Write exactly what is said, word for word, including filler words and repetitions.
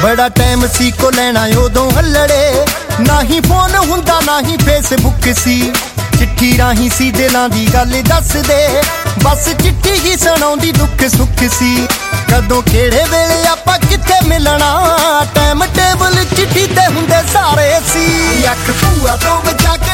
बड़ा टाइम सी को लेना उदों हल्लड़े, ना ही फोन हुंदा ना ही फेसबुक सी। चिट्ठी राही सी दिलां दी गल दस दे, बस चिट्ठी ही सुणाउंदी दुख सुख सी। कदों केड़े वेले आपां कित्थे मिलना, टाइम टेबल चिट्ठी ते हुंदे सारे सी। अख भूआ तो बचा